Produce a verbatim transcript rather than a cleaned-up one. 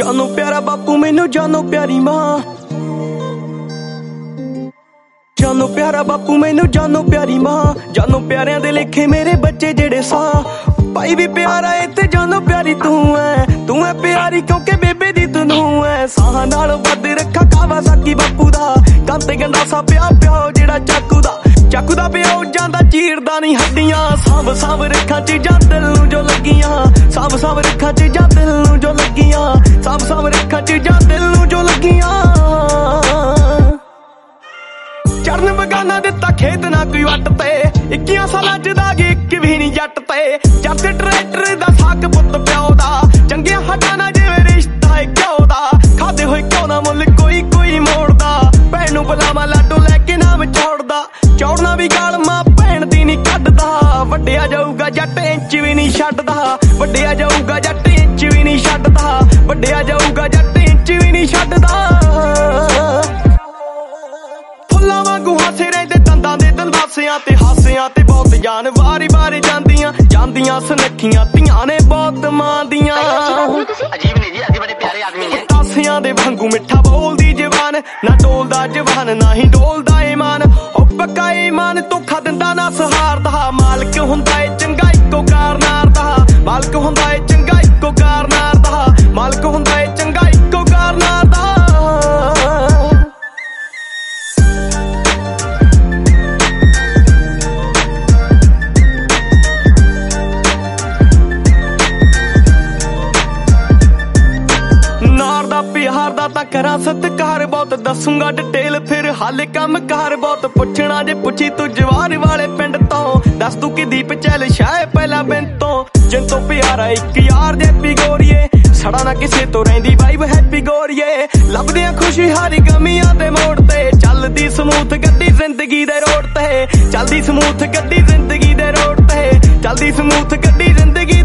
ਜਾਨੋ ਪਿਆਰਾ ਬਾਪੂ ਮੈਨੂੰ ਜਾਨੋ ਪਿਆਰੀ ਮਾਂ, ਜਾਨੋ ਪਿਆਰਾ ਬਾਪੂ ਮੈਨੂੰ ਜਾਨੋ ਪਿਆਰੀ ਮਾਂ, ਜਾਨੋ ਪਿਆਰਿਆਂ ਦੇ ਲੇਖੇ ਮੇਰੇ ਬੱਚੇ ਜਿਹੜੇ ਸਾਂ। ਭਾਈ ਵੀ ਪਿਆਰਾ ਏ ਤੇ ਜਾਨੋ ਪਿਆਰੀ ਤੂੰ ਐ, ਤੂੰ ਐ ਪਿਆਰੀ ਕਿਉਂਕਿ ਬੇਬੇ ਦੀ ਤੂੰ ਐ। ਸਾਹਾਂ ਨਾਲ ਵੱਧ ਰੱਖਾ ਕਾਵਾਸਾਕੀ ਬਾਪੂ ਦਾ, ਕੰਨ ਤੇ ਗੰਡਾਸਾ ਪਿਆ ਪਿਓ ਜਿਹੜਾ ਚਾਕੂ ਦਾ, ਚਾਕੂ ਦਾ ਪਿਓ ਜਾਂਦਾ ਚੀਰਦਾ ਨਹੀਂ ਹੱਡੀਆਂ। ਸਾਂਭ ਸਾਂਭ ਰੱਖਾਂ ਚੀਜ਼ਾਂ ਦਿਲ ਨੂੰ ਜੋ ਲੱਗੀਆਂ, ਸਾਂਭ ਸਾਂਭ ਰੱਖਾਂ ਚੀਜ਼ਾਂ ਦਿਲ ਨੂੰ ਜੋ ਲੱਗੀਆਂ, ਸਾਂਭ ਸਾਂਭ ਰੱਖਾਂ ਚੀਜ਼ਾਂ ਦਿਲ ਨੂੰ ਜੋ ਲੱਗੀਆਂ। ਚਰਨ ਬਗਾਨਾ ਦਿੱਤਾ ਖੇਤ ਨਾ ਕੋਈ ਵੱਟ ਤੇ, ਇੱਕੀਆਂ ਸਾਲਾਂ ਚ ਦਾਗ ਇੱਕ ਵੀ ਨਹੀਂ ਜੱਟ ਤੇ। ਜੱਟ ਟਰੈਕਟਰ ਦਾ ਸਾਕ ਪੁੱਤ ਪਿਓ ਦਾ, ਚੰਗਿਆਂ ਹੱਡਾਂ ਨਾਲ ਜਿਵੇਂ ਰਿਸ਼ਤਾ ਏ ਘਿਓ ਦਾ। ਖਾਦੇ ਹੋਏ ਘਿਓ ਦਾ ਮੁੱਲ ਕੋਈ ਕੋਈ ਮੋੜਦਾ, ਭੈਣ ਨੂੰ ਬੁਲਾਵਾ ਲਾਡੋ ਲੈ ਕੇ ਨਾਮ ਚੌੜਦਾ। ਚੌੜਨਾ ਵੀ ਗਾਲ ਮਾਂ ਭੈਣ ਦੀ ਨਹੀਂ ਕੱਢਦਾ, ਵੱਡਿਆ ਜਾਊਗਾ ਜੱਟ ਇੰਚ ਵੀ ਨਹੀਂ ਛੱਡਦਾ, ਵੱਡਿਆ ਜਾਊਗਾ ਜੱਟ ਇੰਚ ਵੀ ਨਹੀਂ ਛੱਡਦਾ, ਵੱਡਿਆ ਜਾਊਗਾ ਜੱਟ ਇੰਚ ਵੀ ਨਹੀਂ ਛੱਡਦਾ। ਫੁੱਲਾਂ ਵਾਂਗੂ ਹਾਸੇ ਰਹਿੰਦੇ ਦੰਦਾਂ ਦੇ ਦੰਦਾਸਿਆਂ ਤੇ, ਹਾਸਿਆਂ ਤੇ ਬਹੁਤ ਜਾਨ ਵਾਰੀ ਵਾਰੀ ਜਾਂਦੀਆਂ, ਜਾਂਦੀਆਂ ਸੁਨੱਖੀਆਂ ਧੀਆਂ ਨੇ ਬਹੁਤ ਮਾਂ ਦੀਆਂ। ਅਜੀਬ ਨਹੀਂ ਜੀ, ਅਸੀਂ ਬੜੇ ਪਿਆਰੇ ਆਦਮੀ ਨੇ। ਤਾਸਿਆਂ ਦੇ ਵਾਂਗੂ ਮਿੱਠਾ ਬੋਲਦੀ ਜਵਾਨ, ਨਾ ਡੋਲਦਾ ਜਵਾਨ ਨਾ ਹੀ ਡੋਲਦਾ ਈਮਾਨ। ਉਹ ਪੱਕਾ ਈਮਾਨ ਧੋਖਾ ਦਿੰਦਾ ਨਾ ਸਹਾਰਦਾ, ਮਾਲਕ ਹੁੰਦਾ ਏ ਚੰਗਾ ਇੱਕੋ ਕਾਰਨਾਰ ਦਾ, ਮਾਲਕ ਹੁੰਦਾ ਏ ਚੰਗਾ ਇੱਕੋ ਕਾਰਨਾਰ ਦਾ, ਮਾਲਕ ਹੁੰਦਾ ਏ ਚੰਗਾ ਇੱਕੋ ਕਾਰਨਾਰ ਦਾ। ਪਿਆਰ ਦਾ ਤਾਂ ਕਰਾਂ ਸਤਿਕਾਰ ਬਹੁਤ, ਦੱਸੂਗਾ ਡਿਟੇਲ ਫਿਰ ਹਾਲੇ ਕੰਮ ਕਾਰ ਬਹੁਤ। ਪੁੱਛਣਾ ਜੇ ਪੁੱਛੀ ਤੂੰ ਜਵਾਰ ਵਾਲੇ ਪਿੰਡ ਤੋਂ, ਦੱਸ ਤੂੰ ਕਿ ਦੀਪ ਚੱਲ ਸ਼ਾਇ ਪਹਿਲਾਂ ਬਿਨ ਤੋਂ। ਜਿਨ ਤੋਂ ਪਿਆਰਾ ਇੱਕ ਯਾਰ ਦੇ ਪਿਗੋਰੀਏ, ਸੜਾ ਨਾ ਕਿਸੇ ਤੋਂ ਰਹਿੰਦੀ ਵਾਈਬ ਹੈਪੀ ਗੋਰੀਏ। ਲੱਭਦੇ ਆ ਖੁਸ਼ੀ ਹਾਰੀ ਗਮੀਆਂ ਦੇ ਮੋੜ ਤੇ, ਚੱਲਦੀ ਸਮੂਥ ਗੱਡੀ ਜ਼ਿੰਦਗੀ ਦੇ ਰੋਡ ਤੇ, ਚੱਲਦੀ ਸਮੂਥ ਗੱਡੀ ਜ਼ਿੰਦਗੀ ਦੇ ਰੋਡ ਤੇ, ਚੱਲਦੀ ਸਮੂਥ ਗੱਡੀ ਜ਼ਿੰਦਗੀ